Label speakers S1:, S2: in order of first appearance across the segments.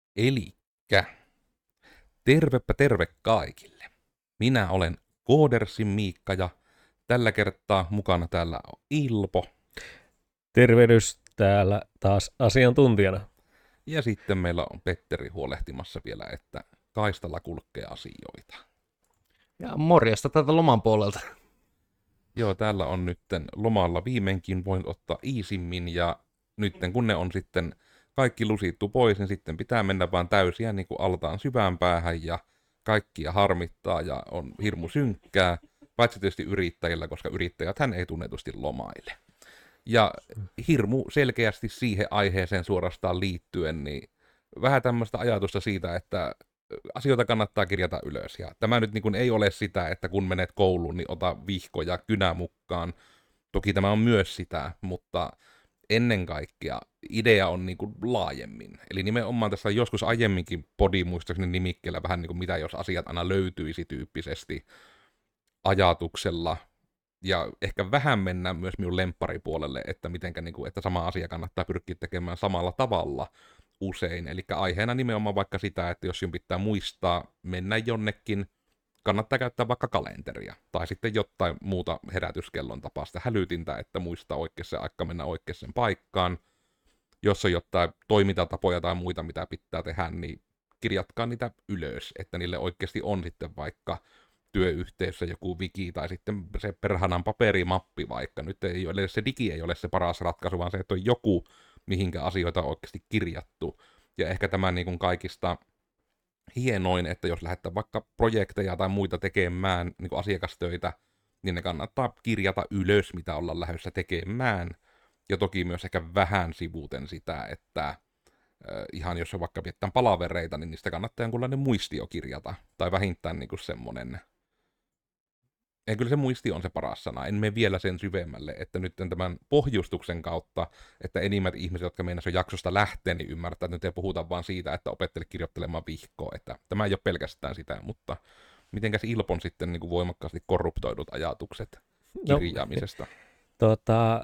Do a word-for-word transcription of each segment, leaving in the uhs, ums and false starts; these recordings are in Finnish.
S1: Elikkä, tervepä terve kaikille. Minä olen Koodersin Miikka ja tällä kertaa mukana täällä on Ilpo.
S2: Tervehdys täällä taas asiantuntijana.
S1: Ja sitten meillä on Petteri huolehtimassa vielä, että kaistalla kulkee asioita.
S3: Ja morjesta täältä loman puolelta.
S1: Joo, täällä on nytten lomalla viimeinkin voin ottaa iisimmin ja nytten kun ne on sitten kaikki lusittu pois, niin sitten pitää mennä vaan täysiä niin kuin altaan syvään päähän ja kaikkia harmittaa ja on hirmu synkkää, paitsi tietysti yrittäjillä, koska yrittäjät hän ei tunnetusti lomaile. Ja hirmu selkeästi siihen aiheeseen suorastaan liittyen, niin vähän tämmöistä ajatusta siitä, että asioita kannattaa kirjata ylös. Ja tämä nyt niin kuin ei ole sitä, että kun menet kouluun, niin ota vihko ja kynä mukaan. Toki tämä on myös sitä, mutta ennen kaikkea idea on niin kuin laajemmin. Eli nimenomaan tässä on joskus aiemminkin podi muistaakseni nimikkeellä vähän niin kuin mitä jos asiat aina löytyisi tyyppisesti ajatuksella. Ja ehkä vähän mennään myös minun lempparipuolelle, että mitenkä, niin kuin, että sama asia kannattaa pyrkiä tekemään samalla tavalla usein. Eli aiheena nimenomaan vaikka sitä, että jos sinun pitää muistaa mennä jonnekin, kannattaa käyttää vaikka kalenteria. Tai sitten jotain muuta herätyskellon tapaista hälytintä, että muistaa oikeassa aikaa mennä oikeaan paikkaan. Jos on jotain toimintatapoja tai muita, mitä pitää tehdä, niin kirjatkaa niitä ylös, että niille oikeasti on sitten vaikka työyhteisössä joku wiki tai sitten se perhanan paperimappi vaikka. Nyt ei ole, se digi ei ole se paras ratkaisu, vaan se, että on joku, mihinkä asioita on oikeasti kirjattu. Ja ehkä tämä niin kuin kaikista hienoin, että jos lähdetään vaikka projekteja tai muita tekemään niin kuin asiakastöitä, niin ne kannattaa kirjata ylös, mitä ollaan lähdössä tekemään. Ja toki myös ehkä vähän sivuuten sitä, että äh, ihan jos on vaikka pidetään palavereita, niin niistä kannattaa jonkunlainen muistio kirjata. Tai vähintään niin kuin semmoinen. Ja kyllä se muisti on se paras sana. En mene vielä sen syvemmälle, että nyt tämän pohjustuksen kautta, että enimmät ihmiset, jotka meinasivat jaksosta lähteä, niin ymmärtää, että nyt ei puhuta vaan siitä, että opettele kirjoittelemaan vihkoa. Että tämä ei ole pelkästään sitä, mutta mitenkäs Ilpon sitten niin kuin voimakkaasti korruptoidut ajatukset kirjaamisesta?
S2: No, tota,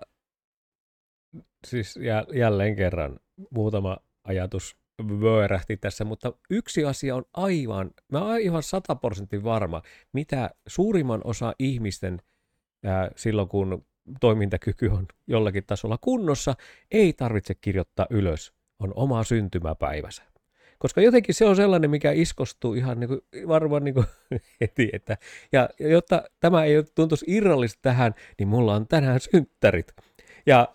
S2: siis jälleen kerran muutama ajatus vöörähti tässä, mutta yksi asia on aivan, mä oon aivan sata prosentin varma, mitä suurimman osa ihmisten ää, silloin, kun toimintakyky on jollakin tasolla kunnossa, ei tarvitse kirjoittaa ylös, on oma syntymäpäivänsä. Koska jotenkin se on sellainen, mikä iskostuu ihan niin kuin, varmaan niin kuin heti. Että, ja jotta tämä ei tuntuisi irrallista tähän, niin mulla on tänään synttärit. Ja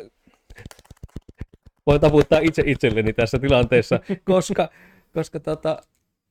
S2: voin taputtaa itse itselleni tässä tilanteessa, koska, koska tota,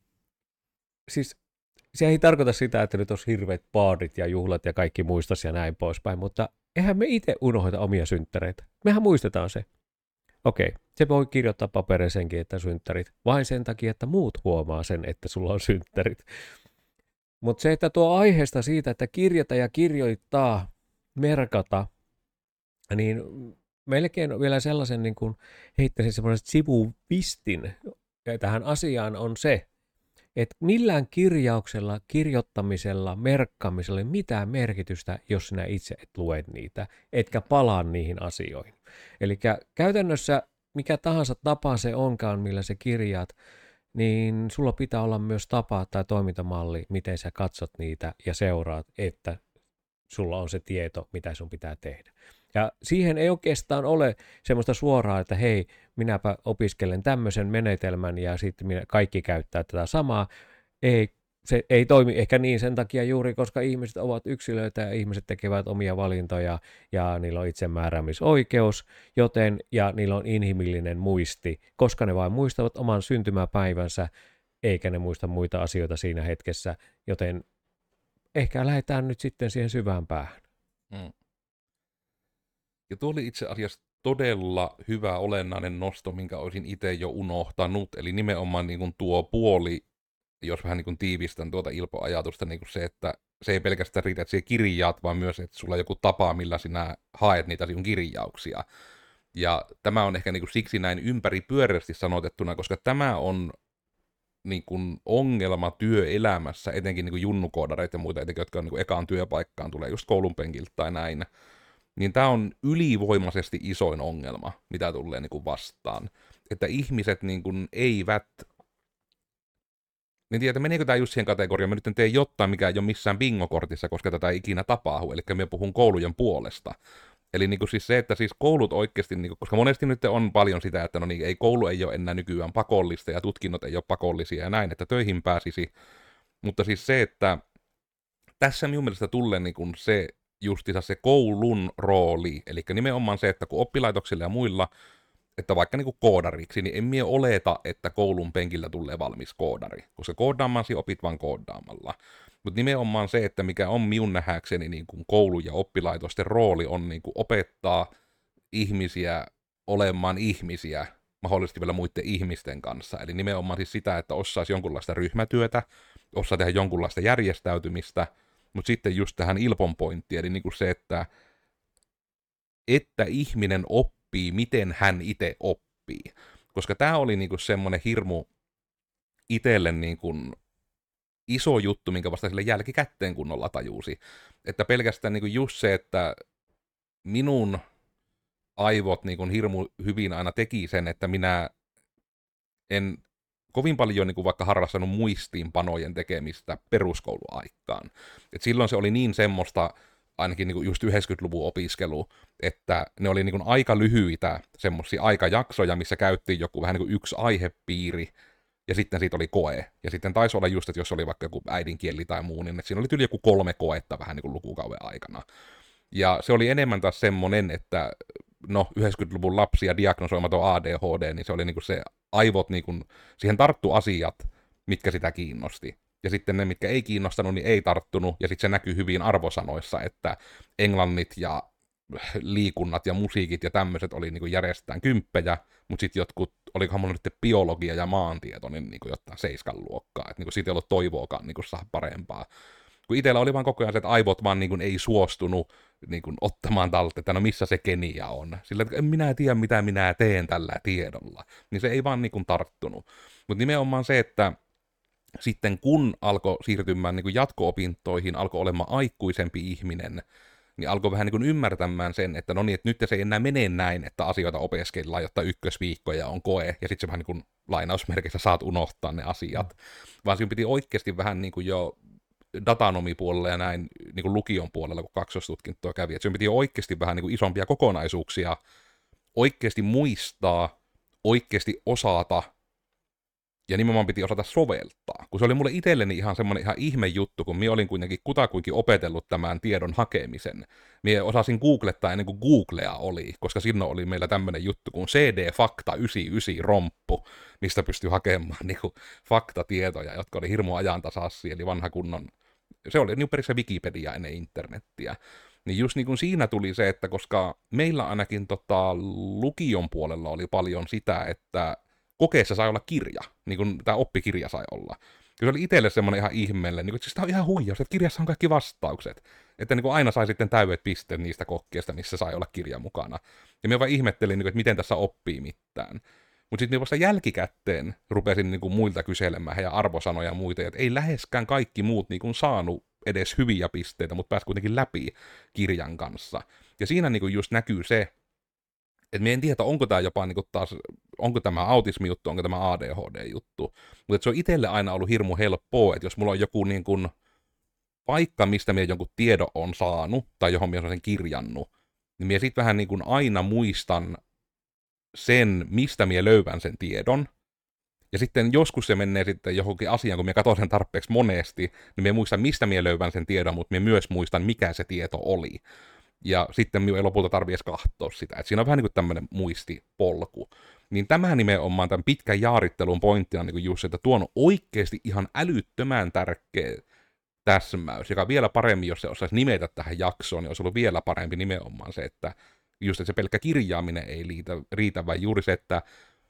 S2: siis se ei tarkoita sitä, että nyt olisi hirveät paadit ja juhlat ja kaikki muistaisi ja näin poispäin, mutta eihän me itse unohda omia synttäreitä. Mehän muistetaan se. Okei, se voi kirjoittaa papereisenkin, että synttärit, vain sen takia, että muut huomaa sen, että sulla on synttärit. Mutta se, että tuo aiheesta siitä, että kirjata ja kirjoittaa, merkata, niin melkein vielä sellaisen niin kuin heittäisin semmoisen sivuvistin tähän asiaan on se, että millään kirjauksella, kirjoittamisella, merkkaamisella ei mitään merkitystä, jos sinä itse et lue niitä, etkä palaa niihin asioihin. Eli käytännössä mikä tahansa tapa se onkaan, millä sä kirjaat, niin sulla pitää olla myös tapa tai toimintamalli, miten sä katsot niitä ja seuraat, että sulla on se tieto, mitä sun pitää tehdä. Ja siihen ei oikeastaan ole semmoista suoraa, että hei, minäpä opiskelen tämmöisen menetelmän ja sitten minä, kaikki käyttää tätä samaa. Ei, se ei toimi ehkä niin sen takia juuri, koska ihmiset ovat yksilöitä ja ihmiset tekevät omia valintoja ja niillä on itsemääräämisoikeus, joten ja niillä on inhimillinen muisti, koska ne vain muistavat oman syntymäpäivänsä, eikä ne muista muita asioita siinä hetkessä, joten ehkä lähdetään nyt sitten siihen syvään päähän.
S1: Hmm. Ja tuo oli itse asiassa todella hyvä olennainen nosto, minkä olisin itse jo unohtanut. Eli nimenomaan niin kuin tuo puoli, jos vähän niin kuin tiivistän tuota Ilpo-ajatusta, niin kuin se, että se ei pelkästään riitä, että sinä kirjaat, vaan myös, että sulla on joku tapa, millä sinä haet niitä sinun kirjauksia. Ja tämä on ehkä niin kuin siksi näin ympäripyöreästi sanotettuna, koska tämä on niin kuin ongelma työelämässä, etenkin niin kuin junnukoodareita ja muita, etenkin, jotka on niin kuin ekaan työpaikkaan, tulee just koulun penkiltä tai näin. Niin tämä on ylivoimaisesti isoin ongelma, mitä tulee niin kuin vastaan. Että ihmiset niin kuin eivät Niin tiedä, meneekö tämä just siihen kategoriaan, mä nyt en tee jotain, mikä ei ole missään bingokortissa, koska tätä ei ikinä tapahdu, eli mä puhun koulujen puolesta. Eli niin kuin siis se, että siis koulut oikeasti, niin kuin, koska monesti nyt on paljon sitä, että no niin, ei koulu ei ole enää nykyään pakollista ja tutkinnot ei ole pakollisia ja näin, että töihin pääsisi. Mutta siis se, että tässä minun mielestä tulee niin kuin se justiinsa se koulun rooli, eli nimenomaan se, että kun oppilaitoksilla ja muilla, että vaikka niin kuin koodariksi, niin en mie oleta, että koulun penkillä tulee valmis koodari, koska koodaamasi opit vaan koodaamalla. Mutta nimenomaan se, että mikä on minun nähäkseni niin kuin koulu- ja oppilaitosten rooli on niin kuin opettaa ihmisiä olemaan ihmisiä, mahdollisesti vielä muiden ihmisten kanssa. Eli nimenomaan siis sitä, että osaisi jonkunlaista ryhmätyötä, osaa tehdä jonkunlaista järjestäytymistä, mutta sitten just tähän Ilpon pointtiin, eli niin kuin se, että, että ihminen oppii, miten hän itse oppii. Koska tämä oli niin kuin semmoinen hirmu itselle niin kuin iso juttu, minkä vasta sille jälkikäteen kunnolla tajusi. Että pelkästään niin kuin just se, että minun aivot niin kuin hirmu hyvin aina teki sen, että minä en kovin paljon niin kuin vaikka harrastanut muistiinpanojen tekemistä peruskouluaikaan. Et silloin se oli niin semmoista, ainakin niin kuin just yhdeksänkymmentäluvun opiskelu, että ne oli niin kuin aika lyhyitä semmoisia aikajaksoja, missä käyttiin joku vähän niin kuin yksi aihepiiri, ja sitten siitä oli koe. Ja sitten taisi olla just, että jos oli vaikka joku äidinkieli tai muu, niin että siinä oli yli joku kolme koetta vähän niin kuin lukukauden aikana. Ja se oli enemmän taas semmoinen, että no yhdeksänkymmentäluvun lapsi ja diagnosoimaton A D H D, niin se oli niin kuin se aivot, niin kuin, siihen tarttu asiat, mitkä sitä kiinnosti. Ja sitten ne, mitkä ei kiinnostanut, niin ei tarttunut. Ja sitten se näkyy hyvin arvosanoissa, että englannit ja liikunnat ja musiikit ja tämmöiset oli niin kuin järjestetään kymppejä, mutta sitten jotkut, olikohan mulla nyt biologia ja maantieto, niin, niin kuin jotain seiskan luokkaa. Että niin siitä ei ollut toivoakaan niin kuin saada parempaa. Kun itsellä oli vaan koko ajan se, että aivot vaan niin kuin ei suostunut niin kuin ottamaan talteen, että no missä se kenia on. Sillä, että en minä tiedä, mitä minä teen tällä tiedolla. Niin se ei vaan niin kuin tarttunut. Mutta nimenomaan se, että sitten kun alkoi siirtymään niin kuin jatko-opintoihin, alkoi olemaan aikuisempi ihminen, niin alkoi vähän niin kuin ymmärtämään sen, että no niin, että nyt se ei enää mene näin, että asioita opiskellaan, jotta ykkösviikkoja on koe, ja sitten se vähän niin kuin lainausmerkissä saat unohtaa ne asiat. Vaan siinä piti oikeasti vähän niin kuin jo datanomipuolella ja näin niin kuin lukion puolella, kun kaksostutkintoa kävi, että siinä piti oikeasti vähän niin kuin isompia kokonaisuuksia oikeasti muistaa, oikeasti osata, ja nimenomaan piti osata soveltaa. Kun se oli mulle itselleni ihan semmoinen ihan ihme juttu, kun minä olin kuitenkin kutakuinkin opetellut tämän tiedon hakemisen. Minä osasin googlettaa ennen kuin Googlea oli, koska silloin oli meillä tämmöinen juttu kuin C D-fakta yhdeksänkymmentäyhdeksän romppu, mistä pystyi hakemaan niin kuin faktatietoja, jotka oli hirmu ajantasassia, eli vanha kunnon. Se oli niin periaatteessa Wikipedia ennen internettiä. Niin just niin kuin siinä tuli se, että koska meillä ainakin tota, lukion puolella oli paljon sitä, että kokeessa sai olla kirja, niin kuin tämä oppikirja sai olla. Ja se oli itselle semmoinen ihan ihmeelle, niin kuin, että siis tämä on ihan huijaus, että kirjassa on kaikki vastaukset. Että niin kuin aina sai sitten täydet pisteet niistä kokkeista, missä sai olla kirja mukana. Ja minä vaan ihmettelin, niin kuin, että miten tässä oppii mitään. Mutta sitten vasta jälkikäteen rupesin niin kuin muilta kyselemään heidän arvosanoja ja muita, että ei läheskään kaikki muut niin kuin saanut edes hyviä pisteitä, mutta pääsi kuitenkin läpi kirjan kanssa. Ja siinä niin kuin just näkyy se, että me en tiedä, onko tämä jopa niin kuin taas, onko tämä autismi-juttu, onko tämä A D H D-juttu. Mutta se on itselle aina ollut hirmu helppoa, että jos mulla on joku niin kuin paikka, mistä minä jonkun tiedon on saanut, tai johon minä olen sen kirjannut, niin minä sitten vähän niin kuin aina muistan sen, mistä minä löydän sen tiedon. Ja sitten joskus se menee sitten johonkin asiaan, kun minä katson sen tarpeeksi monesti, niin minä muistan, mistä minä löydän sen tiedon, mutta minä myös muistan, mikä se tieto oli. Ja sitten minun ei lopulta tarvitse edes katsoa sitä. Et siinä on vähän niin kuin tämmöinen muistipolku. Niin tämä nimenomaan tämän pitkän jaarittelun pointtina niin kuin just, että tuo on oikeasti ihan älyttömän tärkeä täsmäys, joka vielä paremmin, jos se osaisi nimetä tähän jaksoon, niin olisi ollut vielä parempi nimenomaan se, että just että se pelkkä kirjaaminen ei riitä, riitä vaan juuri se, että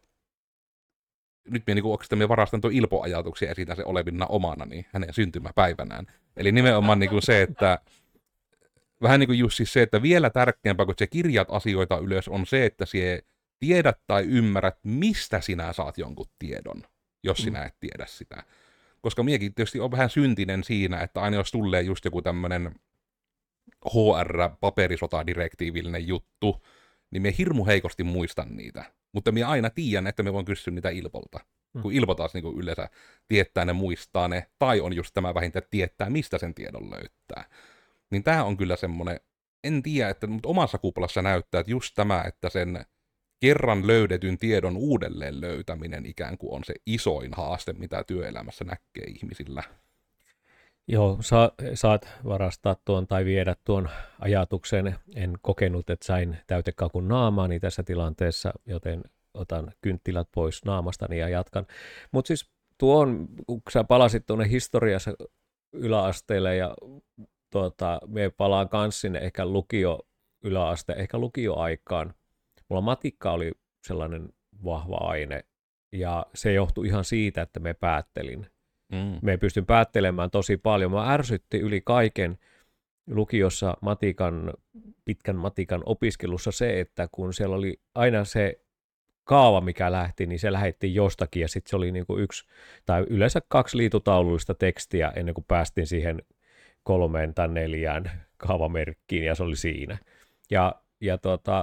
S1: nyt minä niin oikeastaan minä varastan tuon Ilpo-ajatuksia ja esitän se olevinna omana, niin hänen syntymäpäivänään. Eli nimenomaan niin kuin se, että vähän niin kuin just siis se, että vielä tärkeämpää, kun se kirjat asioita ylös, on se, että sie tiedät tai ymmärrät, mistä sinä saat jonkun tiedon, jos sinä et tiedä sitä. Koska miekin tietysti on vähän syntinen siinä, että aina jos tulee just joku tämmöinen H R-paperisotadirektiivillinen juttu, niin minä hirmu heikosti muistan niitä. Mutta minä aina tiedän, että minä voin kysyä niitä Ilpolta. Hmm. Kun Ilpo taas niin kuin yleensä tietää ne, muistaa ne, tai on just tämä vähintään, että tietää, mistä sen tiedon löytää. Niin tämä on kyllä semmoinen, en tiedä, että mutta omassa kuplassa näyttää, että just tämä, että sen kerran löydetyn tiedon uudelleen löytäminen ikään kuin on se isoin haaste, mitä työelämässä näkee ihmisillä.
S2: Joo, sa, saat varastaa tuon tai viedä tuon ajatuksen. En kokenut, että sain täytekakun naamaani tässä tilanteessa, joten otan kynttilät pois naamastani ja jatkan. Mutta siis tuon, kun sä palasit tuonne historiassa yläasteelle ja tuota, me palaan kans sinne ehkä lukio yläaste, ehkä lukioaikaan. Mulla matikka oli sellainen vahva aine ja se johtui ihan siitä, että me päättelin. Mm. Me pystyn päättelemään tosi paljon. Mä ärsytti yli kaiken lukiossa matikan, pitkän matikan opiskelussa se, että kun siellä oli aina se kaava, mikä lähti, niin se lähetti jostakin ja sitten se oli niin kuin yksi tai yleensä kaksi liitutaulullista tekstiä ennen kuin päästiin siihen kolmeen tai neljään kaavamerkkiin ja se oli siinä. Ja, ja tota,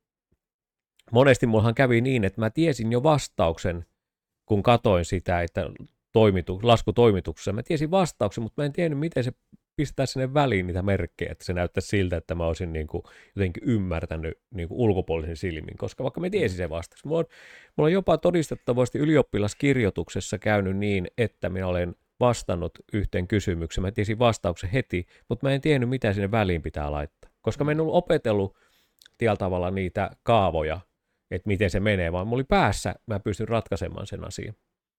S2: monesti mullahan kävi niin, että mä tiesin jo vastauksen, kun katoin sitä, että toimitu, laskutoimituksessa. Mä tiesin vastauksen, mutta mä en tiennyt, miten se pistää sinne väliin niitä merkkejä, että se näyttäisi siltä, että mä olisin niin kuin jotenkin ymmärtänyt niin kuin ulkopuolisen silmin, koska vaikka mä tiesin sen vastauksen. Mulla on, mulla on jopa todistettavasti ylioppilaskirjoituksessa käynyt niin, että minä olen vastannut yhteen kysymykseen. Mä tiesin vastauksen heti, mutta mä en tiennyt, mitä sinne väliin pitää laittaa, koska mä en ollut opetellut tällä tavalla niitä kaavoja, että miten se menee, vaan mulla oli päässä, mä pystyn ratkaisemaan sen asian.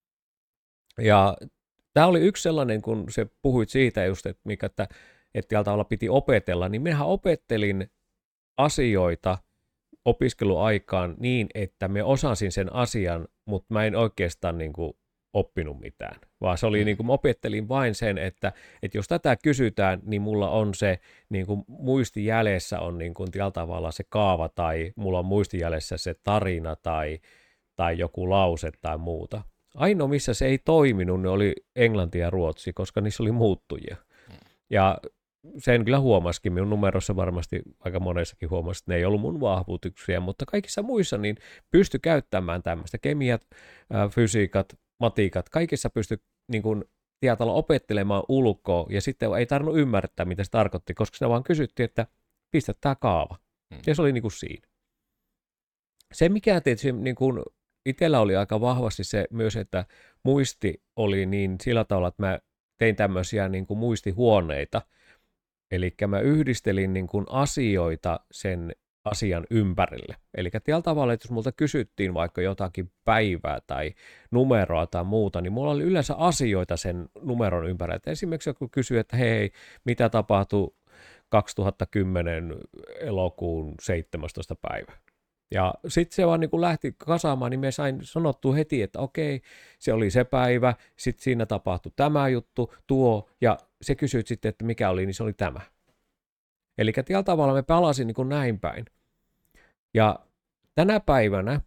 S2: Ja tämä oli yksi sellainen, kun se puhuit siitä just, että, mikä, että, että tällä tavalla piti opetella, niin minähän opettelin asioita opiskeluaikaan niin, että me osasin sen asian, mutta mä en oikeastaan niin kuin oppinut mitään, vaan se oli niin kuin, mä opettelin vain sen, että, että jos tätä kysytään, niin mulla on se niin kuin muistijäljessä on niin kuin tällä tavalla se kaava tai mulla on muistijäljessä se tarina tai, tai joku lause tai muuta. Ainoa, missä se ei toiminut, ne oli englanti ja ruotsi, koska niissä oli muuttujia. Ja sen kyllä huomasikin, minun numerossa varmasti aika monessakin huomasi, että ne ei ollut mun vahvuutuksia, mutta kaikissa muissa niin pystyi käyttämään tämmöistä kemiat, fysiikat, matikat, kaikissa pystyi niin kuin tietyllä opettelemaan ulkoa, ja sitten ei tarvinnut ymmärtää, mitä se tarkoitti, koska siinä vaan kysyttiin, että pistä tämä kaava. Ja se oli niin kuin siinä. Se, mikä tietysti niin kuin itsellä oli aika vahvasti se myös, että muisti oli niin sillä tavalla, että mä tein tämmöisiä niin kuin muistihuoneita, eli mä yhdistelin niin kuin asioita sen asian ympärille. Eli tällä tavalla, että jos multa kysyttiin vaikka jotakin päivää tai numeroa tai muuta, niin mulla oli yleensä asioita sen numeron ympärillä. Et esimerkiksi joku kysyy, että hei, mitä tapahtui kaksituhattakymmenen elokuun seitsemästoista päivä. Ja sitten se vaan niin kun lähti kasaamaan, niin me sain sanottua heti, että okei, se oli se päivä, sitten siinä tapahtui tämä juttu, tuo, ja se kysyit sitten, että mikä oli, niin se oli tämä. Eli tällä tavalla me palasin niin kuin näin päin. Ja tänä päivänä,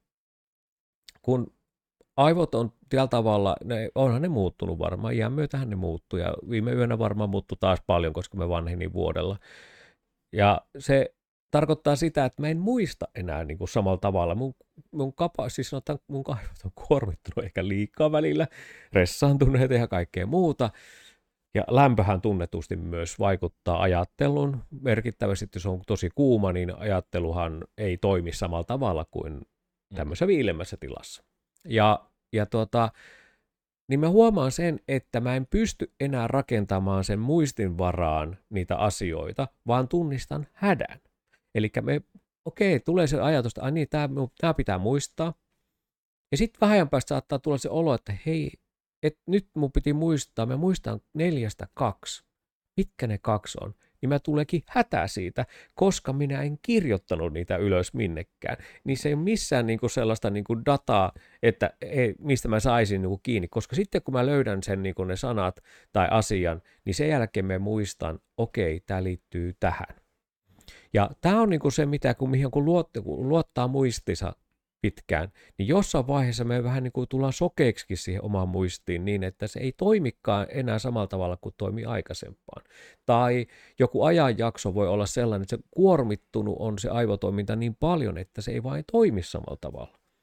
S2: kun aivot on tällä tavalla, ne, onhan ne muuttunut varmaan, iän myötähän ne muuttui, ja viime yönä varmaan muuttui taas paljon, koska me vanhenin vuodella. Ja se tarkoittaa sitä, että mä en muista enää niin kuin samalla tavalla. Mun, mun, kapa, siis sanotaan, mun kaivot on kuormittunut ehkä liikaa välillä, ressaantuneet ja kaikkea muuta. Ja lämpöhän tunnetusti myös vaikuttaa ajatteluun. Merkittävästi, jos on tosi kuuma, niin ajatteluhan ei toimi samalla tavalla kuin tämmöisessä viilemmässä tilassa. Ja, ja tuota, niin mä huomaan sen, että mä en pysty enää rakentamaan sen muistin varaan niitä asioita, vaan tunnistan hädän. Eli me, okei, tulee se ajatus, että niin, tämä pitää muistaa. Ja sitten vähän ajan päästä saattaa tulla se olo, että hei, et nyt mun piti muistaa, mä muistan neljästä kaksi. Mitkä ne kaksi on? Niin mä tuleekin hätää siitä, koska minä en kirjoittanut niitä ylös minnekään. Niin se ei ole missään niinku sellaista niinku dataa, että ei, mistä mä saisin niinku kiinni. Koska sitten kun mä löydän sen niinku ne sanat tai asian, niin sen jälkeen mä muistan, okei, tämä liittyy tähän. Ja tämä on niinku se, mitä kun, mihin kun, luot, kun luottaa muistinsa pitkään, niin jossain vaiheessa me vähän niin kuin tullaan sokeiksi siihen omaan muistiin niin, että se ei toimikaan enää samalla tavalla kuin toimi aikaisempaan. Tai joku ajanjakso voi olla sellainen, että se kuormittunut on se aivotoiminta niin paljon, että se ei vain toimi samalla tavalla.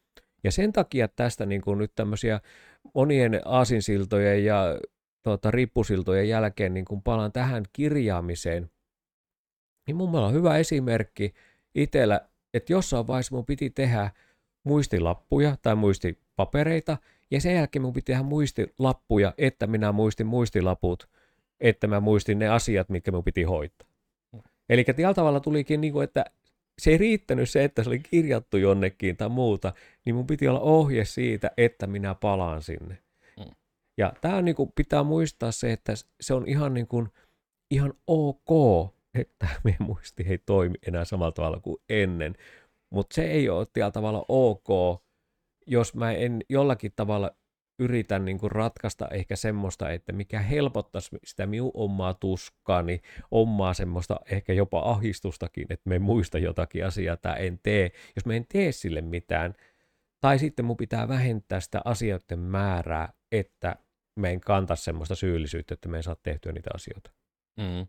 S2: Ja sen takia tästä niin kuin nyt tämmöisiä monien aasinsiltojen ja tuota, rippusiltojen jälkeen niin kun palaan tähän kirjaamiseen, niin mun mielestä on hyvä esimerkki itsellä, että jossain vaiheessa mun piti tehdä muistilappuja tai muistipapereita, ja sen jälkeen mun piti tehdä muistilappuja, että minä muistin muistilaput, että mä muistin ne asiat, mitkä mun piti hoitaa. Eli tällä tavalla tulikin, niin kuin, että se ei riittänyt se, että se oli kirjattu jonnekin tai muuta, niin mun piti olla ohje siitä, että minä palaan sinne. Mm. Ja tämä on, niin kuin, pitää muistaa se, että se on ihan, niin kuin, ihan ok, että meidän muisti ei toimi enää samalla tavalla kuin ennen. Mutta se ei ole tällä tavalla ok, jos mä en jollakin tavalla yritä niin kuin ratkaista ehkä semmoista, että mikä helpottaisi sitä minun omaa tuskaani, omaa semmoista ehkä jopa ahdistustakin, että me en muista jotakin asiaa tai en tee, jos mä en tee sille mitään. Tai sitten mun pitää vähentää sitä asioiden määrää, että mä en kanta semmoista syyllisyyttä, että me en saa tehtyä niitä asioita.
S1: Mm.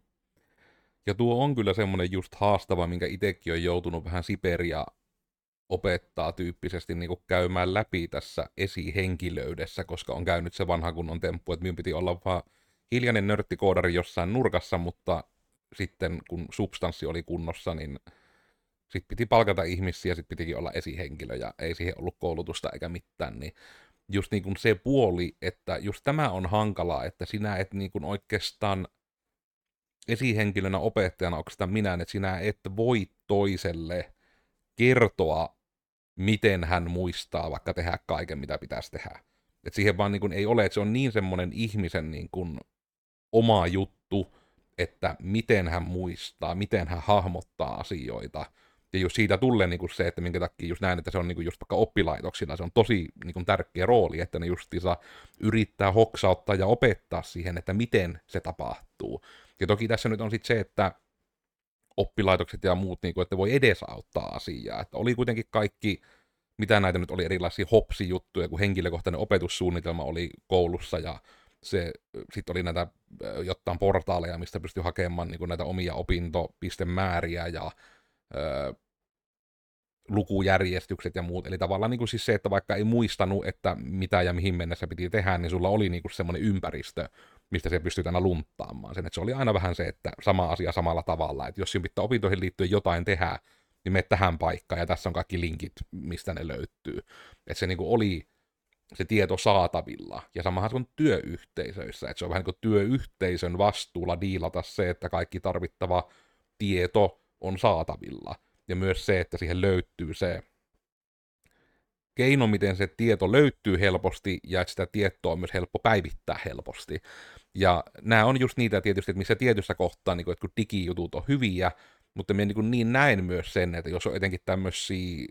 S1: Ja tuo on kyllä semmoinen just haastava, minkä itsekin on joutunut vähän Siberia opettaa tyyppisesti niin kuin käymään läpi tässä esihenkilöydessä, koska on käynyt se vanha kunnon temppu, että minun piti olla vaan hiljainen nörttikoodari jossain nurkassa, mutta sitten kun substanssi oli kunnossa, niin sitten piti palkata ihmisiä ja sitten pitikin olla esihenkilö ja ei siihen ollut koulutusta eikä mitään, niin just niin kuin se puoli, että just tämä on hankalaa, että sinä et niin kuin oikeastaan esihenkilönä opettajana oikeastaan minä, että sinä et voi toiselle kertoa, miten hän muistaa vaikka tehdä kaiken, mitä pitäisi tehdä. Et siihen vaan niin kuin ei ole, että se on niin semmoinen ihmisen niin kuin oma juttu, että miten hän muistaa, miten hän hahmottaa asioita. Ja just siitä tulee niin kuin se, että minkä takia just näin, että se on niin kuin just vaikka oppilaitoksilla, se on tosi niin kuin tärkeä rooli, että ne justiinsa yrittää hoksauttaa ja opettaa siihen, että miten se tapahtuu. Ja toki tässä nyt on sitten se, että oppilaitokset ja muut, niin kuin, että voi edesauttaa asiaa. Että oli kuitenkin kaikki, mitä näitä nyt oli, erilaisia hopsijuttuja, kun henkilökohtainen opetussuunnitelma oli koulussa, ja se sitten oli näitä jotain portaaleja, mistä pystyi hakemaan niin kuin näitä omia opintopistemääriä ja ö, lukujärjestykset ja muut. Eli tavallaan niin kuin siis se, että vaikka ei muistanut, että mitä ja mihin mennessä piti tehdä, niin sulla oli niin kuin semmoinen ympäristö, mistä se pystyt aina lunttaamaan sen. Että se oli aina vähän se, että sama asia samalla tavalla. Että jos sinun pitää opintoihin liittyen jotain tehdä, niin mene tähän paikkaan, ja tässä on kaikki linkit, mistä ne löytyy. Että se niin kuin oli se tieto saatavilla. Ja samahan se on työyhteisöissä. Että se on vähän niin kuin työyhteisön vastuulla diilata se, että kaikki tarvittava tieto on saatavilla. Ja myös se, että siihen löytyy se keino, miten se tieto löytyy helposti, ja että sitä tietoa on myös helppo päivittää helposti. Ja nämä on just niitä tietysti, että missä tietyssä kohtaa, niin kun, että kun digijutut on hyviä, mutta minä niin, niin näen myös sen, että jos on etenkin tämmöisiä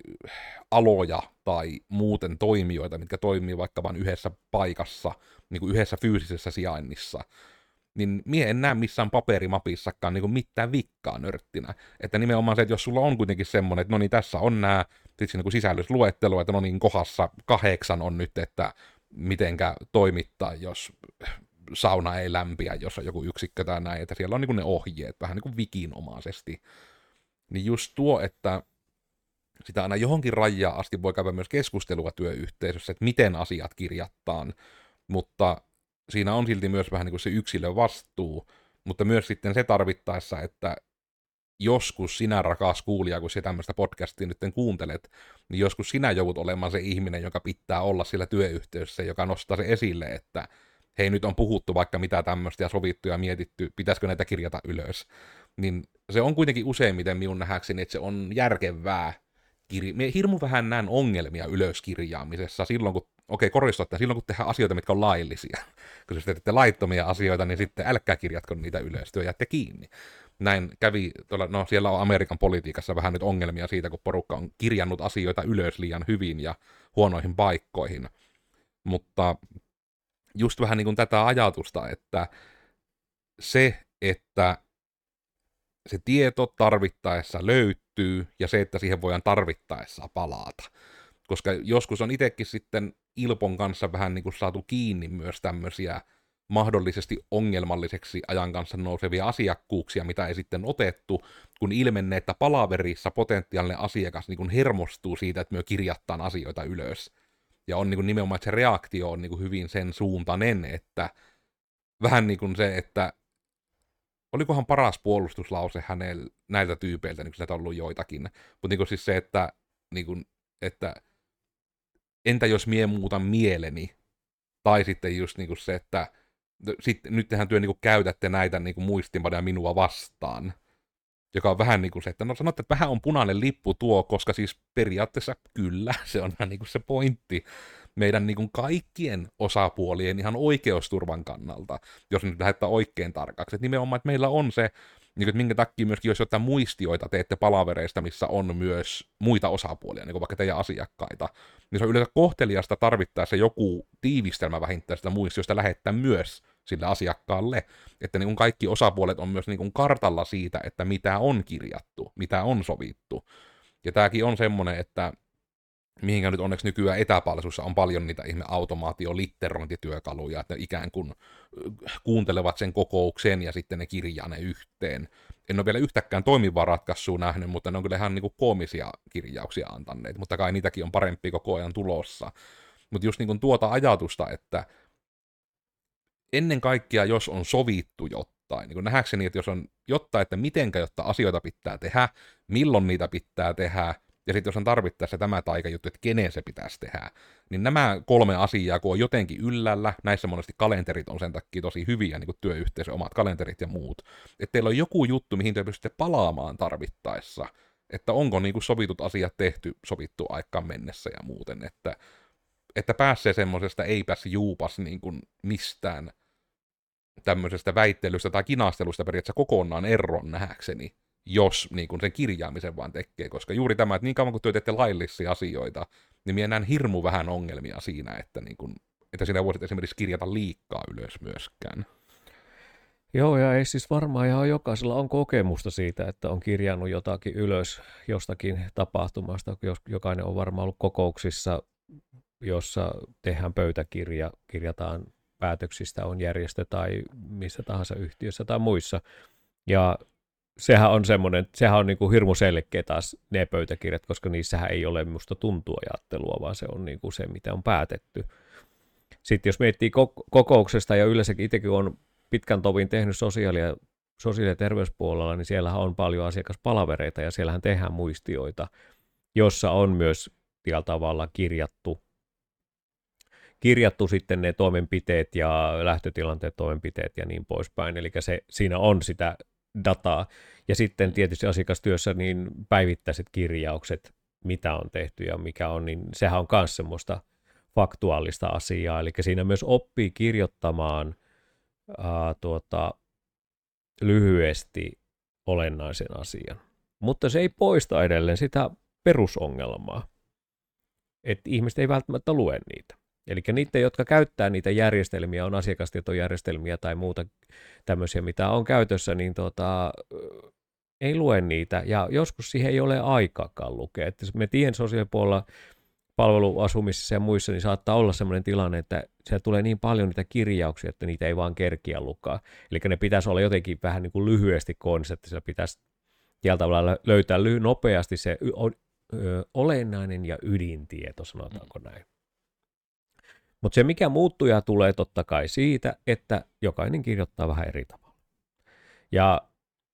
S1: aloja tai muuten toimijoita, mitkä toimii vaikka vain yhdessä paikassa, niin kuin yhdessä fyysisessä sijainnissa, niin mie en näe missään paperimapissakaan niin kuin mitään vikkaa nörttinä. Että nimenomaan se, että jos sulla on kuitenkin semmoinen, että no niin tässä on nämä niin kuin sisällysluettelo, että no niin kohdassa kahdeksan on nyt, että mitenkä toimittaa, jos sauna ei lämpiä, jos on joku yksikkö tai näin, että siellä on niin kuin ne ohjeet vähän niin kuin vikinomaisesti. Niin just tuo, että sitä aina johonkin rajaan asti voi käydä myös keskustelua työyhteisössä, että miten asiat kirjataan, mutta siinä on silti myös vähän niin kuin se yksilön vastuu, mutta myös sitten se tarvittaessa, että joskus sinä, rakas kuulija, kun sinä tämmöistä podcastia nyt kuuntelet, niin joskus sinä joudut olemaan se ihminen, joka pitää olla sillä työyhteisössä, joka nostaa se esille, että hei, nyt on puhuttu vaikka mitä tämmöistä ja sovittu ja mietitty, pitäisikö näitä kirjata ylös. Niin se on kuitenkin useimmiten minun nähdäkseni, että se on järkevää. Kir- Me hirmu vähän näen ongelmia ylöskirjaamisessa silloin, kun, okei, korostaa, että silloin kun tehdään asioita, mitkä on laillisia. Kun jos teette laittomia asioita, niin sitten älkää kirjatko niitä ylös, työ jätte kiinni. Näin kävi, tuolla, no siellä on Amerikan politiikassa vähän nyt ongelmia siitä, kun porukka on kirjannut asioita ylös liian hyvin ja huonoihin paikkoihin. Mutta just vähän niin kuin tätä ajatusta, että se, että se tieto tarvittaessa löytyy ja se, että siihen voidaan tarvittaessa palata. Koska joskus on itsekin sitten Ilpon kanssa vähän niin kuin saatu kiinni myös tämmöisiä mahdollisesti ongelmalliseksi ajan kanssa nousevia asiakkuuksia, mitä ei sitten otettu, kun ilmenee, että palaverissa potentiaalinen asiakas niin kuin hermostuu siitä, että me kirjattaan asioita ylös. Ja on niin kuin nimenomaan, että se reaktio on niin kuin hyvin sen suuntainen, että vähän niin kuin se, että olikohan paras puolustuslause hänellä näiltä tyypeiltä, niin kuin näitä on ollut joitakin, mutta niin kuin siis se, että, niin kuin, että entä jos mie muutan mieleni, tai sitten just niin kuin se, että sitten, nyt tehän työ niin kuin käytätte näitä niin kuin muistinpanoja minua vastaan, joka on vähän niin kuin se, että no sanotte, että vähän on punainen lippu tuo, koska siis periaatteessa kyllä, se on vähän niin kuin se pointti meidän niin kuin kaikkien osapuolien ihan oikeusturvan kannalta, jos nyt lähdetään oikein tarkaksi. Että nimenomaan, että meillä on se, niin kuin, että minkä takia myöskin, jos jotain muistioita teette palavereista, missä on myös muita osapuolia, niin kuin vaikka teidän asiakkaita, niin se on yleensä kohteliasta tarvittaessa joku tiivistelmä vähintään sitä muistiosta lähettää myös sille asiakkaalle, että niin kuin kaikki osapuolet on myös niin kuin kartalla siitä, että mitä on kirjattu, mitä on sovittu. Ja tämäkin on semmoinen, että mihinkä nyt onneksi nykyään etäpalveluissa on paljon niitä ihme automaatio-litterointityökaluja, että ne ikään kuin kuuntelevat sen kokouksen ja sitten ne kirjaa ne yhteen. En ole vielä yhtäkään toimivaa ratkaisua nähnyt, mutta ne on kyllä ihan niin kuin koomisia kirjauksia antaneet, mutta kai niitäkin on parempi koko ajan tulossa. Mutta just niin kuin tuota ajatusta, että ennen kaikkea, jos on sovittu jotain, niin kuin nähdäkseni, että jos on jotain, että mitenkä, jotta asioita pitää tehdä, milloin niitä pitää tehdä, ja sitten jos on tarvittaessa tämä taikajuttu, että kenen se pitäisi tehdä, niin nämä kolme asiaa, kun on jotenkin yllällä, näissä monesti kalenterit on sen takia tosi hyviä, niin kuin työyhteisön omat kalenterit ja muut, että teillä on joku juttu, mihin te pystytte palaamaan tarvittaessa, että onko niin kuin sovitut asiat tehty sovittu aikaan mennessä ja muuten, että, että pääsee semmoisesta eipäs juupas niin kuin mistään tämmöisestä väittelystä tai kinastelusta periaatteessa kokonaan eron nähdäkseni, jos niin kun sen kirjaamisen vaan tekee, koska juuri tämä, että niin kauan kun työ teette laillisia asioita, niin minä näen hirmu vähän ongelmia siinä, että, niin kun, että sinä voisit esimerkiksi kirjata liikaa ylös myöskään.
S2: Joo, ja ei siis varmaan ihan jokaisella on kokemusta siitä, että on kirjannut jotakin ylös jostakin tapahtumasta. Jokainen on varmaan ollut kokouksissa, jossa tehdään pöytäkirja, kirjataan päätöksistä, on järjestö tai missä tahansa yhtiössä tai muissa. Ja sehän on semmoinen, sehän on niin kuin hirmu selkeä taas ne pöytäkirjat, koska niissähän ei ole musta tuntuajattelua, vaan se on niin kuin se, mitä on päätetty. Sitten jos miettii kokouksesta, ja yleensäkin itsekin on pitkän tovin tehnyt sosiaali- ja, sosiaali- ja terveyspuolella, niin siellähän on paljon asiakaspalavereita, ja siellähän tehdään muistioita, jossa on myös tällä tavalla kirjattu, kirjattu sitten ne toimenpiteet ja lähtötilanteet, toimenpiteet ja niin poispäin. Eli se, siinä on sitä dataa. Ja sitten tietysti asiakastyössä niin päivittäiset kirjaukset, mitä on tehty ja mikä on, niin sehän on myös semmoista faktuaalista asiaa. Eli siinä myös oppii kirjoittamaan ää, tuota, lyhyesti olennaisen asian. Mutta se ei poista edelleen sitä perusongelmaa, että ihmiset ei välttämättä lue niitä. Eli niiden, jotka käyttää niitä järjestelmiä, on asiakastietojärjestelmiä tai muuta tämmöisiä, mitä on käytössä, niin tota, ei lue niitä. Ja joskus siihen ei ole aikaakaan lukea. Että me tiedän sosiaalipuolella palveluasumisessa ja muissa, niin saattaa olla semmoinen tilanne, että siellä tulee niin paljon niitä kirjauksia, että niitä ei vaan kerkiä lukaa. Eli ne pitäisi olla jotenkin vähän niin kuin lyhyesti koonnissa, että siellä pitäisi tällä tavalla löytää nopeasti se olennainen ja ydintieto, sanotaanko näin. Mutta se, mikä muuttuja tulee totta kai siitä, että jokainen kirjoittaa vähän eri tavalla. Ja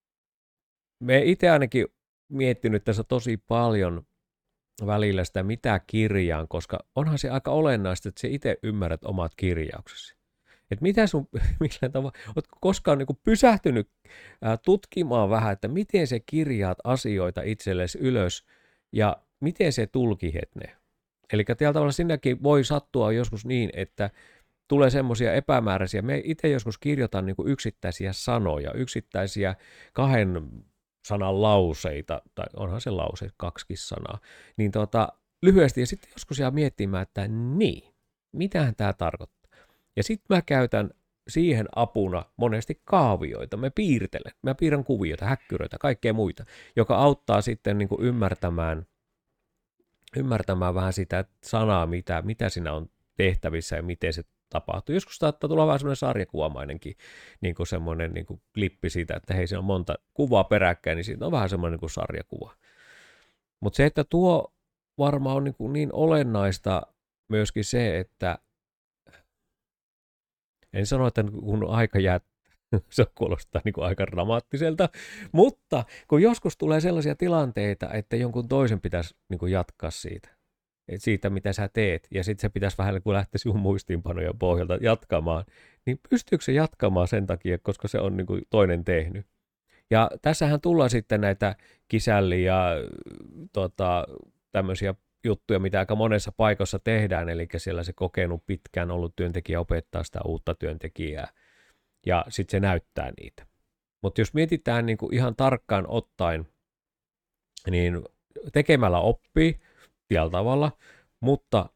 S2: me itse ainakin miettinyt tässä tosi paljon välillä sitä, mitä kirjaan, koska onhan se aika olennaista, että sä itse ymmärrät omat kirjauksesi. Että mitä sun, millä tavalla, ootko koskaan niinku pysähtynyt ää, tutkimaan vähän, että miten sä kirjaat asioita itsellesi ylös ja miten sä tulkihet ne. Eli tällä tavalla sinäkin voi sattua joskus niin, että tulee semmoisia epämääräisiä. Me itse joskus kirjoitan niin kuin yksittäisiä sanoja, yksittäisiä kahden sanan lauseita, tai onhan se lause, kaksikin sanaa, niin tota, lyhyesti, ja sitten joskus jää miettimään, että niin, mitähän tämä tarkoittaa. Ja sitten mä käytän siihen apuna monesti kaavioita, mä piirtelen, mä piirrän kuvioita, häkkyröitä, kaikkea muita, joka auttaa sitten niin kuin ymmärtämään, ymmärtämään vähän sitä sanaa, mitä, mitä siinä on tehtävissä ja miten se tapahtuu. Joskus saattaa tulla vähän semmoinen sarjakuvamainenkin niin kuin semmoinen niin kuin klippi siitä, että hei, siinä on monta kuvaa peräkkäin, niin siitä on vähän semmoinen niin kuin sarjakuva. Mutta se, että tuo varmaan on niin, kuin niin olennaista myöskin se, että en sano, että kun aika jää, se kuulostaa niin kuin aika dramaattiselta, mutta kun joskus tulee sellaisia tilanteita, että jonkun toisen pitäisi niin kuin jatkaa siitä, siitä mitä sä teet, ja sitten se pitäisi vähän niin kuin lähteä sinun muistiinpanojen pohjalta jatkamaan, niin pystyykö se jatkamaan sen takia, koska se on niin kuin toinen tehnyt. Ja tässähän tullaan sitten näitä kisälliä ja tota, tämmöisiä juttuja, mitä aika monessa paikassa tehdään, eli siellä se kokenut pitkään ollut työntekijä opettaa sitä uutta työntekijää, ja sitten se näyttää niitä. Mutta jos mietitään niin kuin ihan tarkkaan ottaen, niin tekemällä oppii tällä tavalla, mutta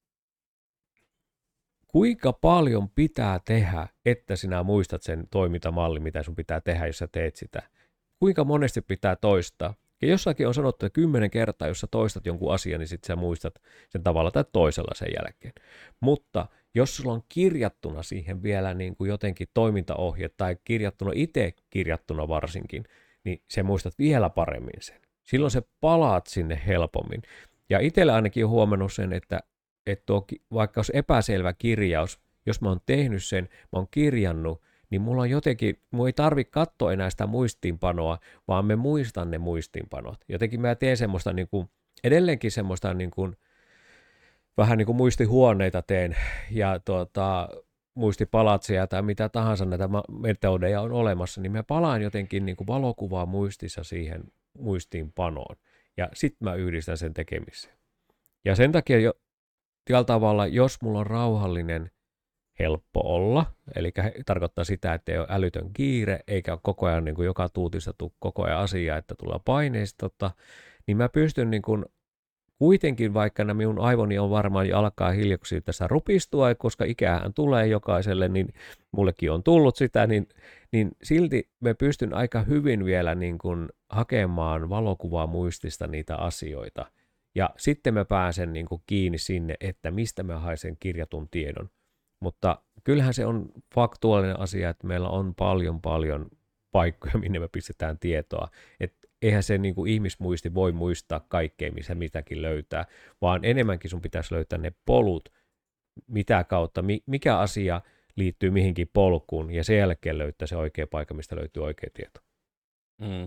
S2: kuinka paljon pitää tehdä, että sinä muistat sen toimintamallin, mitä sun pitää tehdä, jos sä teet sitä? Kuinka monesti pitää toistaa? Ja jossakin on sanottu, että kymmenen kertaa, jos sä toistat jonkun asian, niin sit sä muistat sen tavalla tai toisella sen jälkeen. Mutta jos sulla on kirjattuna siihen vielä niin kuin jotenkin toimintaohje tai kirjattuna itse kirjattuna varsinkin, niin sä muistat vielä paremmin sen. Silloin sä palaat sinne helpommin. Ja itsellä ainakin olen huomannut sen, että, että tuo, vaikka olisi epäselvä kirjaus, jos mä oon tehnyt sen, mä oon kirjannut, niin mulla on jotenkin, mulla ei tarvitse katsoa enää sitä muistiinpanoa, vaan me muistan ne muistiinpanot. Jotenkin mä teen semmoista niin kuin, edelleenkin semmoista niin kuin, vähän niin kuin muistihuoneita teen ja tuota, muistipalatseja tai mitä tahansa näitä metodeja on olemassa, niin mä palaan jotenkin niin kuin valokuvaa muistissa siihen muistiinpanoon. Ja sitten mä yhdistän sen tekemiseen. Ja sen takia jo tällä tavalla, jos mulla on rauhallinen, helppo olla, eli tarkoittaa sitä, että ei ole älytön kiire, eikä ole koko ajan niin kuin joka tuutista tule koko ajan asiaa, että tulee paineistota, niin mä pystyn niin kuin kuitenkin, vaikka nämä minun aivoni on varmaan jo alkaa hiljaksi tässä rupistua, koska ikäähän tulee jokaiselle, niin mullekin on tullut sitä, niin, niin silti me pystyn aika hyvin vielä niin kuin hakemaan valokuvaa muistista niitä asioita. Ja sitten mä pääsen niin kuin kiinni sinne, että mistä mä haisen kirjatun tiedon. Mutta kyllähän se on faktuaalinen asia, että meillä on paljon paljon paikkoja, minne me pistetään tietoa. Että eihän se niin kuin ihmismuisti voi muistaa kaikkea, missä mitäkin löytää, vaan enemmänkin sun pitäisi löytää ne polut, mitä kautta, mikä asia liittyy mihinkin polkuun, ja sen jälkeen löytää se oikea paikka, mistä löytyy oikea tieto.
S1: Mm.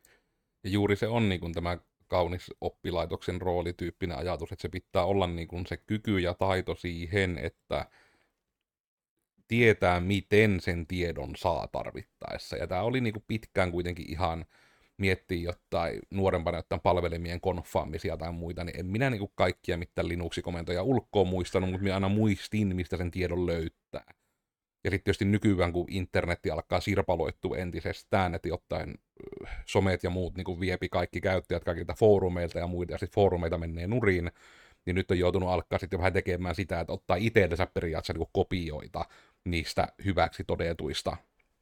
S1: Ja juuri se on niin kuin tämä kaunis oppilaitoksen roolityyppinen ajatus, että se pitää olla niin kuin se kyky ja taito siihen, että tietää, miten sen tiedon saa tarvittaessa. Ja tämä oli niin kuin pitkään kuitenkin ihan miettii jotain nuorempana jotain palvelimien konfaamisia tai muita, niin en minä niin kuin kaikkia mitään Linux-komentoja ulkoa muistanut, mutta minä aina muistin, mistä sen tiedon löytää. Ja sitten tietysti nykyään, kun internetti alkaa sirpaloittua entisestään, että jotain somet ja muut niin kuin viepi kaikki käyttäjät kaikilta foorumeilta ja muita, ja sitten foorumeita menee nurin, niin nyt on joutunut alkaa sitten vähän tekemään sitä, että ottaa itsellensä periaatteessa niin kuin kopioita niistä hyväksi todetuista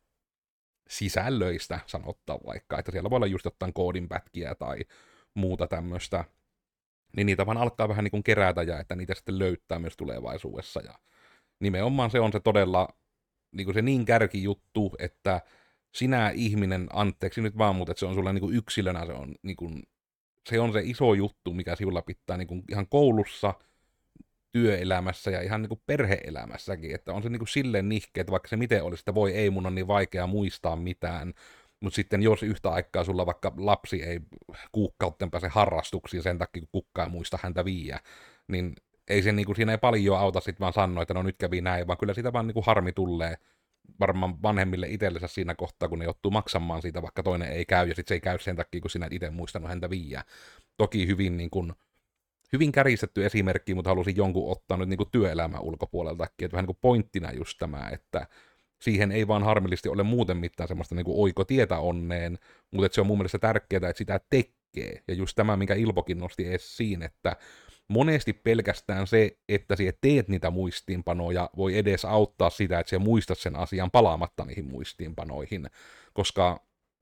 S1: sisällöistä, sanottaa vaikka, että siellä voi olla just jotain koodinpätkiä tai muuta tämmöistä, niin niitä vaan alkaa vähän niin kuin kerätä ja että niitä sitten löytää myös tulevaisuudessa. Ja nimenomaan se on se todella niin kuin se niin kärkijuttu, että sinä ihminen, anteeksi nyt vaan, mutta että se on sulla niin kuin yksilönä, se on, niin kuin, se on se iso juttu, mikä sinulla pitää niin kuin ihan koulussa, työelämässä ja ihan niin kuin perhe-elämässäkin, että on se niin kuin silleen nihkeä, että vaikka se miten olisi, että voi ei, mun on niin vaikea muistaa mitään, mutta sitten jos yhtä aikaa sulla vaikka lapsi ei kuukauden pääse harrastuksiin sen takia, kun kukka ei muista häntä viiä, niin ei se niin kuin, siinä ei paljon auta sitten vaan sanoa, että no nyt kävi näin, vaan kyllä sitä vaan niin kuin harmi tulee varmaan vanhemmille itsellensä siinä kohtaa, kun ne joutuu maksamaan siitä, vaikka toinen ei käy, ja sitten se ei käy sen takia, kun sinä et itse muistanut häntä viiä. Toki hyvin niin kuin Hyvin käristetty esimerkki, mutta halusin jonkun ottaa nyt niin kuin työelämän ulkopuoleltakin, että vähän niin kuin pointtina just tämä, että siihen ei vaan harmillisesti ole muuten mitään semmoista niin kuin oikotietä onneen, mutta että se on mun mielestä tärkeää, että sitä tekee. Ja just tämä, minkä Ilpokin nosti esiin, että monesti pelkästään se, että sinä teet niitä muistiinpanoja, voi edes auttaa sitä, että sinä muistat sen asian palaamatta niihin muistiinpanoihin, koska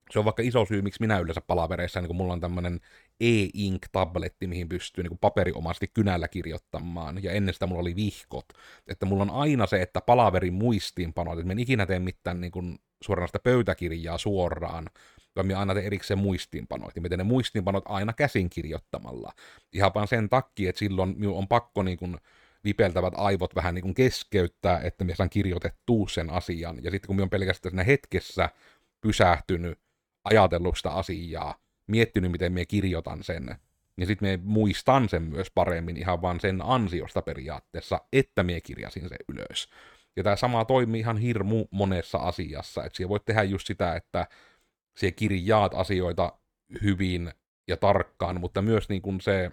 S1: Se on vaikka iso syy, miksi minä yleensä palavereissa, niin kun mulla on tämmöinen e-ink-tabletti, mihin pystyy niin paperiomaisesti kynällä kirjoittamaan, ja ennen sitä mulla oli vihkot. Että mulla on aina se, että palaverin muistiinpanot, että mä en ikinä tee mitään niin kuin suoranaista pöytäkirjaa suoraan, vaan mä aina teen erikseen muistiinpanot, ja mä teen ne muistiinpanot aina käsin kirjoittamalla. Ihan vaan sen takia, että silloin minun on pakko niin kuin vipeltävät aivot vähän niin kuin keskeyttää, että mä saan kirjoitettua sen asian, ja sitten kun mä oon pelkästään siinä hetkessä pysähtynyt, ajatellut sitä asiaa, miettinyt, miten me kirjoitan sen, niin sitten me muistan sen myös paremmin ihan vaan sen ansiosta periaatteessa, että me kirjasin sen ylös. Ja tämä sama toimii ihan hirmu monessa asiassa, että siellä voit tehdä just sitä, että siellä kirjaat asioita hyvin ja tarkkaan, mutta myös niin kuin se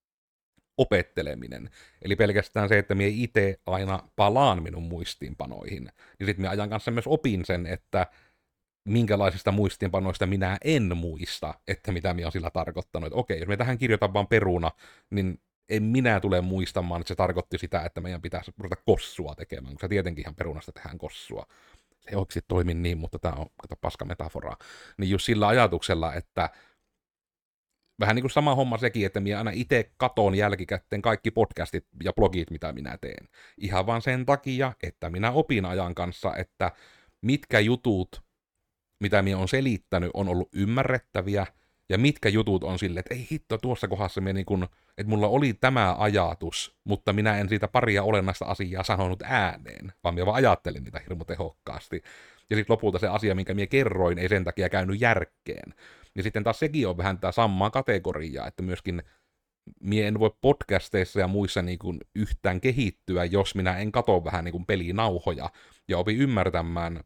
S1: opetteleminen. Eli pelkästään se, että minä itse aina palaan minun muistiinpanoihin, niin sitten minä ajan kanssa myös opin sen, että minkälaisista muistiinpanoista minä en muista, että mitä minä olen sillä tarkoittanut. Että okei, jos me tähän kirjoitan vaan peruna, niin en minä tule muistamaan, että se tarkoitti sitä, että meidän pitäisi ruveta kossua tekemään, koska tietenkin ihan perunasta tehdään kossua. Se ei oikeasti toimi niin, mutta tämä on kato, paska metafora. Niin just sillä ajatuksella, että vähän niin kuin sama homma sekin, että minä aina itse katon jälkikäteen kaikki podcastit ja blogit, mitä minä teen. Ihan vaan sen takia, että minä opin ajan kanssa, että mitkä jutut, mitä minä olen selittänyt, on ollut ymmärrettäviä, ja mitkä jutut on silleen, että ei hitto, tuossa kohdassa minä niin kuin, että mulla oli tämä ajatus, mutta minä en siitä paria olennaista asiaa sanonut ääneen, vaan minä vaan ajattelin niitä hirmu tehokkaasti. Ja sitten lopulta se asia, minkä minä kerroin, ei sen takia käynyt järkeen. Ja sitten taas sekin on vähän tämä samaa kategoriaa, että myöskin minä en voi podcasteissa ja muissa niin kuin yhtään kehittyä, jos minä en katso vähän niin kuin pelinauhoja ja opi ymmärtämään.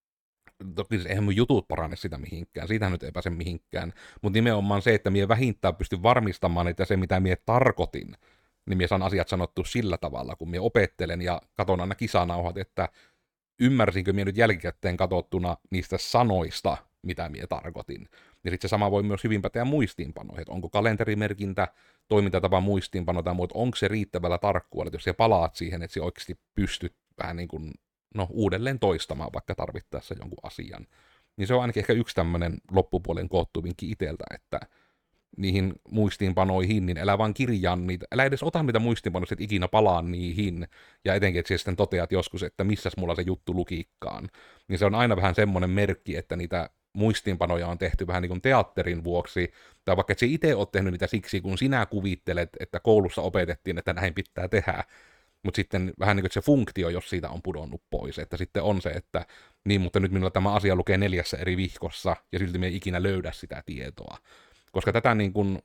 S1: Toki eihän mun jutut parane sitä mihinkään, siitähän nyt ei pääse mihinkään, mutta nimenomaan se, että minä vähintään pystyn varmistamaan, että se mitä minä tarkoitin, niin minä saan asiat sanottua sillä tavalla, kun minä opettelen ja katon aina kisanauhat, että ymmärsinkö minä nyt jälkikäteen katsottuna niistä sanoista, mitä minä tarkoitin. Ja sitten se sama voi myös hyvin päteä muistiinpanoihin, että onko kalenterimerkintä, toimintatapa muistiinpano tai muu, onko se riittävällä tarkkuudella, että jos sä palaat siihen, että sä oikeasti pystyt vähän niin kuin no, uudelleen toistamaan vaikka tarvittaessa jonkun asian. Niin se on ainakin ehkä yksi tämmöinen loppupuolen koottuvinkki itseltä, että niihin muistiinpanoihin, niin älä vaan kirjaa niitä, älä edes ota niitä muistiinpanoja, että ikinä palaa niihin, ja etenkin, että sitten toteat joskus, että missäs mulla se juttu lukikkaan. Niin se on aina vähän semmoinen merkki, että niitä muistiinpanoja on tehty vähän niin kuin teatterin vuoksi, tai vaikka et sä itse oot tehnyt niitä siksi, kun sinä kuvittelet, että koulussa opetettiin, että näin pitää tehdä, mutta sitten vähän niin kuin se funktio, jos siitä on pudonnut pois, että sitten on se, että niin, mutta nyt minulla tämä asia lukee neljässä eri vihkossa, ja silti me ei ikinä löydä sitä tietoa. Koska tätä niin kuin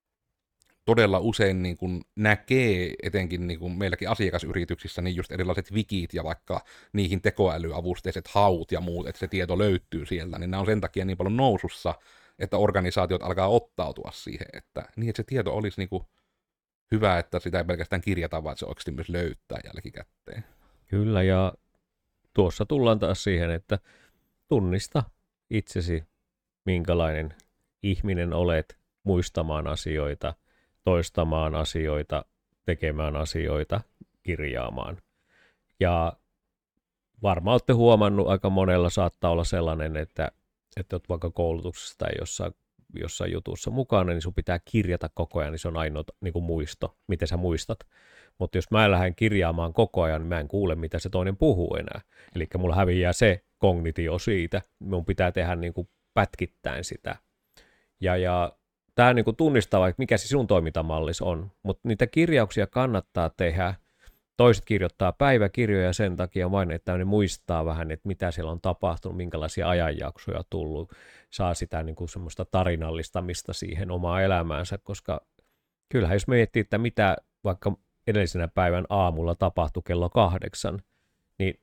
S1: todella usein niin kuin näkee, etenkin niin kuin meilläkin asiakasyrityksissä, niin just erilaiset wikit ja vaikka niihin tekoälyavusteiset haut ja muut, että se tieto löytyy sieltä, niin nämä on sen takia niin paljon nousussa, että organisaatiot alkaa ottautua siihen, että niin, että se tieto olisi niin kuin hyvä, että sitä ei pelkästään kirjata, vaan se oikeasti myös löytää jälkikäteen.
S2: Kyllä, ja tuossa tullaan taas siihen, että tunnista itsesi, minkälainen ihminen olet, muistamaan asioita, toistamaan asioita, tekemään asioita, kirjaamaan. Ja varmaan olette huomannut, aika monella saattaa olla sellainen, että, että olet vaikka koulutuksessa tai jossain, jossain jutussa mukana, niin sun pitää kirjata koko ajan, niin se on ainoa niin kuin muisto, miten sä muistat. Mutta jos mä lähden kirjaamaan koko ajan, niin mä en kuule, mitä se toinen puhuu enää. Eli mulla häviää se kognitio siitä. Mun pitää tehdä niin kuin pätkittäin sitä. Ja, ja tämä niin kuin tunnistaa, vaikka mikä se sinun toimintamallis on. Mutta niitä kirjauksia kannattaa tehdä. Toiset kirjoittaa päiväkirjoja sen takia vain, että ne muistaa vähän, että mitä siellä on tapahtunut, minkälaisia ajanjaksoja tullut. Saa sitä niin kuin semmoista tarinallistamista siihen omaan elämäänsä, koska kyllähän jos miettii, että mitä vaikka edellisenä päivän aamulla tapahtui kello kahdeksan, niin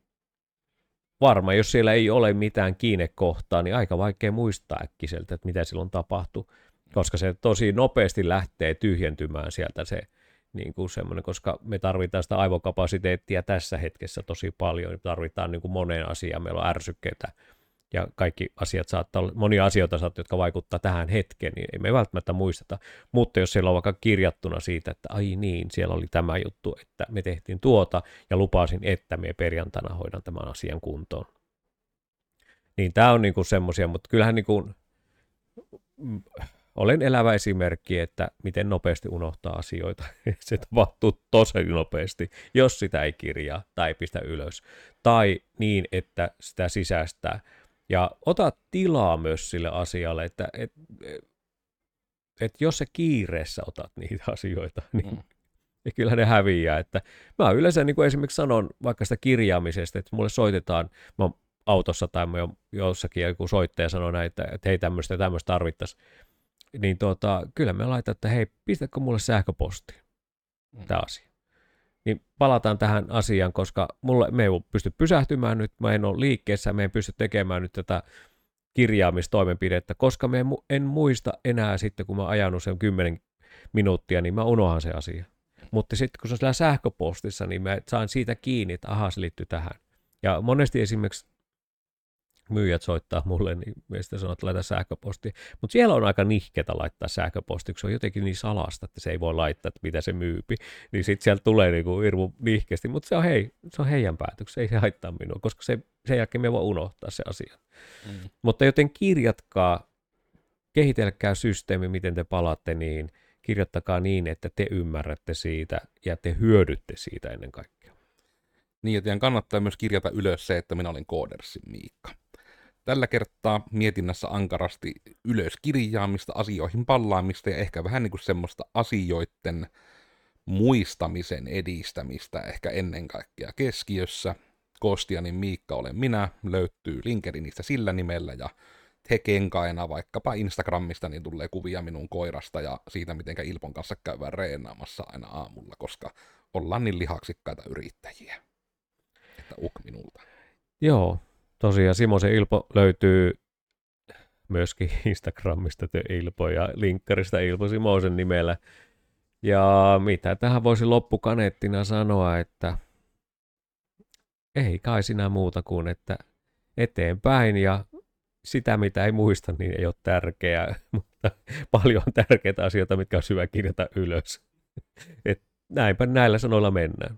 S2: varmaan jos siellä ei ole mitään kiinnekohtaa, niin aika vaikea muistaa äkkiseltä, että mitä silloin tapahtui, koska se tosi nopeasti lähtee tyhjentymään sieltä se niin kuin semmoinen, koska me tarvitaan sitä aivokapasiteettia tässä hetkessä tosi paljon, me tarvitaan niin kuin moneen asiaan, meillä on ärsykkeitä ja kaikki asiat saattaa olla, monia asioita saattaa, jotka vaikuttaa tähän hetkeen, niin ei me välttämättä muisteta, mutta jos siellä on vaikka kirjattuna siitä, että ai niin, siellä oli tämä juttu, että me tehtiin tuota ja lupasin, että me perjantaina hoidan tämän asian kuntoon. Niin tämä on niin kuin semmoisia, mutta kyllähän niin kuin mm, olen elävä esimerkki, että miten nopeasti unohtaa asioita. Se tapahtuu tosi nopeasti, jos sitä ei kirjaa tai ei pistä ylös. Tai niin, että sitä sisäistää. Ja ota tilaa myös sille asialle, että et, et jos sä kiireessä otat niitä asioita, niin mm. ja kyllä ne häviää. Että mä yleensä niin kuin esimerkiksi sanon vaikka sitä kirjaamisesta, että mulle soitetaan, mä oon autossa tai mä oon jossakin joku soittaja sanoo näin, että, että hei tämmöistä ja tämmöistä tarvittaisiin. Niin tuota, kyllä me laitan, että hei, pistätkö mulle sähköpostiin mm. tämä asia. Niin palataan tähän asiaan, koska mulle, me ei pysty pysähtymään nyt, mä en ole liikkeessä, me en pysty tekemään nyt tätä kirjaamistoimenpidettä, koska me en muista enää sitten, kun mä ajanut sen kymmenen minuuttia, niin mä unohan se asia. Mutta sitten kun se on siellä sähköpostissa, niin mä saan siitä kiinni, että aha, se liittyy tähän. Ja monesti esimerkiksi myyjät soittaa mulle, niin meistä sanoo, että laita sähköposti. Mutta siellä on aika nihketä laittaa sähköposti, kun se on jotenkin niin salasta, että se ei voi laittaa, että mitä se myypi. Niin sitten sieltä tulee niinku hirmu nihkeästi, mutta se on, hei, se on heidän päätöksensä, ei se haittaa minua, koska se, sen jälkeen me voi unohtaa se asia. Mm. Mutta joten kirjatkaa, kehitelkää systeemi, miten te palaatte niin, kirjoittakaa niin, että te ymmärrätte siitä ja te hyödytte siitä ennen kaikkea.
S1: Niin, ja teidän kannattaa myös kirjata ylös se, että minä olin Codersin Miikka. Tällä kertaa mietinnässä ankarasti ylös kirjaamista, asioihin pallaamista ja ehkä vähän niin kuin semmoista asioiden muistamisen edistämistä ehkä ennen kaikkea keskiössä. Kostianin Miikka olen minä, löytyy LinkedInistä sillä nimellä ja Tekenkaina vaikkapa Instagramista niin tulee kuvia minun koirasta ja siitä, miten Ilpon kanssa käydään reenaamassa aina aamulla, koska ollaan niin lihaksikkaita yrittäjiä. Että uk minulta.
S2: Joo, tosiaan Simosen Ilpo löytyy myöskin Instagramista The Ilpo ja linkkarista Ilpo Simosen nimellä. Ja mitä tähän voisi loppukaneettina sanoa, että ei kai sinä muuta kuin, että eteenpäin ja sitä, mitä ei muista, niin ei ole tärkeää, mutta paljon on tärkeitä asioita, mitkä on hyvä kirjata ylös. Et näinpä näillä sanoilla mennään.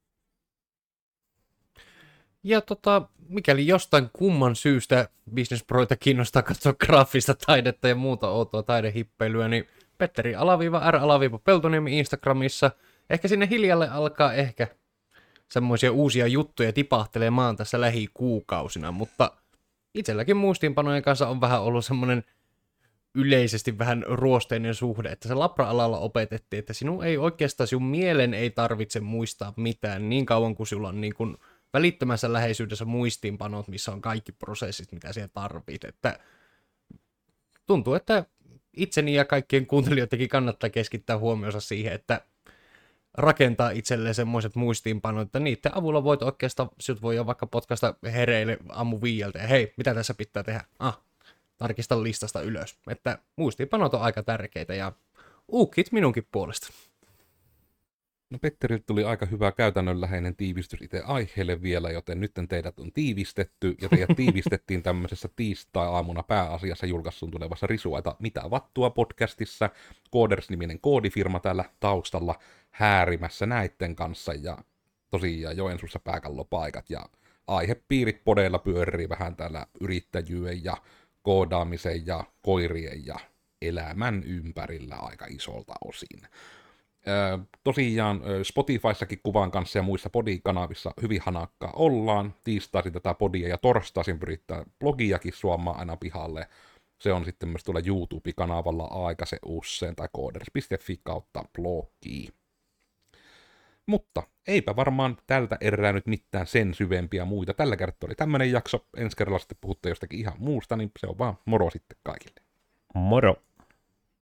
S3: Ja tota, mikäli jostain kumman syystä Businessproita kiinnostaa katsoa graafista taidetta ja muuta outoa taidehippeilyä, niin Petteri alaviiva R alaviiva Peltoniemi Instagramissa. Ehkä sinne hiljalle alkaa ehkä semmoisia uusia juttuja tipahtelemaan tässä lähikuukausina, mutta itselläkin muistiinpanojen kanssa on vähän ollut semmoinen yleisesti vähän ruosteinen suhde, että se Labra-alalla opetettiin, että sinun ei oikeastaan, sinun mielen ei tarvitse muistaa mitään niin kauan kuin sulla on niin kuin välittömässä läheisyydessä muistiinpanot, missä on kaikki prosessit, mitä siellä tarvit. Että tuntuu, että itseni ja kaikkien kuuntelijoidenkin kannattaa keskittää huomionsa siihen, että rakentaa itselleen semmoiset muistiinpanot, että niiden avulla voit oikeastaan, sinut voi jo vaikka podcasta hereille aamu viieltä, ja hei, mitä tässä pitää tehdä? Ah, tarkista listasta ylös. Että muistiinpanot on aika tärkeitä, ja uukit minunkin puolesta.
S1: No Petteriltä tuli aika hyvä käytännönläheinen tiivistys itse aiheelle vielä, joten nyt teidät on tiivistetty, ja teidät tiivistettiin tämmöisessä tiistai-aamuna pääasiassa julkaissun tulevassa Risuaita Mitä vattua podcastissa. Coders-niminen koodifirma täällä taustalla häärimässä näitten kanssa, ja tosiaan Joensuussa pääkallopaikat, ja aihepiirit podeilla pyörii vähän täällä yrittäjyyden ja koodaamisen ja koirien ja elämän ympärillä aika isolta osin. Ö, tosiaan Spotifyssakin kuvan kanssa ja muissa podikanavissa hyvin hanakkaa ollaan. Tiistaisin tätä podia ja torstaisin pyrittää blogiakin suomaan aina pihalle. Se on sitten myös tuolla YouTube-kanavalla Aikaisen usseen tai coders piste fi kautta blogi. Mutta eipä varmaan tältä erää nyt mitään sen syvempiä muita. Tällä kertaa oli tämmönen jakso. Ensi kerralla sitten puhutte jostakin ihan muusta, niin se on vaan moro sitten kaikille.
S2: Moro!